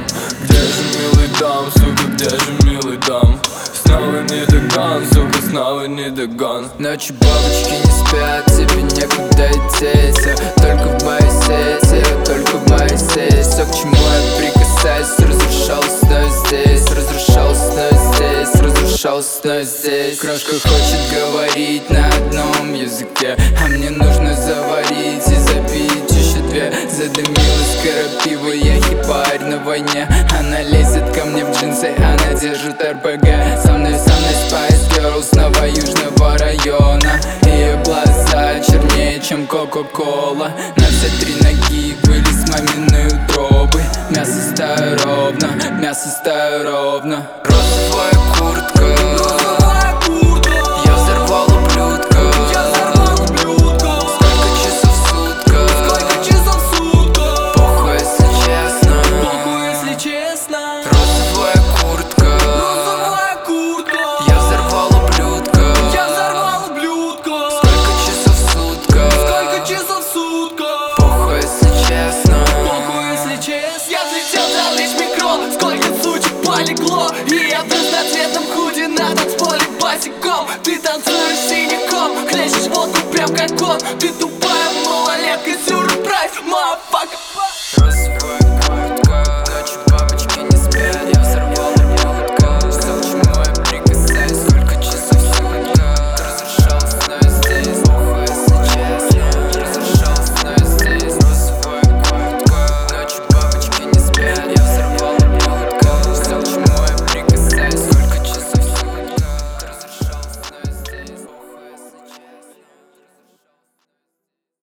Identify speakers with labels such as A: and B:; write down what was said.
A: Где же милый дам, сука, где же милый дам? Снова не догон, сука, снова не догон.
B: Ночью бабочки не спят, тебе некуда идти. Все только в моей сети, только в моей сети. Все, к чему я прикасаюсь, разрушалось, но здесь. Разрушалось, но здесь, разрушалось, но здесь. Крошка хочет говорить на одном языке, а мне нужно заварить и запить еще две. Задымилась крапива, я хипарь на войне. Она лезет ко мне в джинсы, она держит РПГ. Со мной Spice Girl, снова южного района. Ее глаза чернее, чем Кока-Кола. На все три ноги вылез маминой утробы. Мясо стаю ровно, мясо стаю ровно. Розовая куртка, я взорвал ублюдка. Сколько часов в сутках? Похуй, если честно. Розовая куртка, я взорвал ублюдка. Сколько часов в сутках? Похуй, если честно.
C: Я взлетел за весь микрон, сколько сучек полегло. И я в разноцветном худи на танцполе босиком. Ты танцуешь синяком, хлещешь водку прям как он. Ты тупой.